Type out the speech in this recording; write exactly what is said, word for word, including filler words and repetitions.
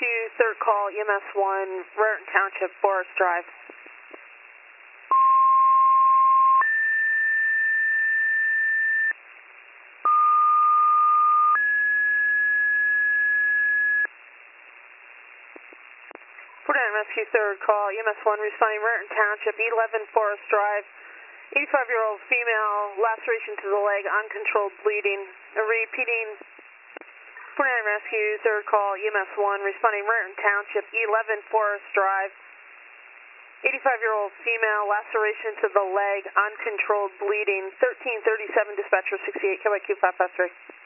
Rescue, third call, E M S one, Raritan Township, Forest Drive. Fort Dodge Rescue, third call, E M S one, responding Raritan Township, eleven Forest Drive. eighty-five-year-old female, laceration to the leg, uncontrolled bleeding. Repeating, Fort Dodge Rescue, third call, E M S one, responding Raritan Township, eleven Forest Drive. eighty-five-year-old female, laceration to the leg, uncontrolled bleeding. thirteen thirty-seven, dispatcher sixty-eight, K Y Q five five three.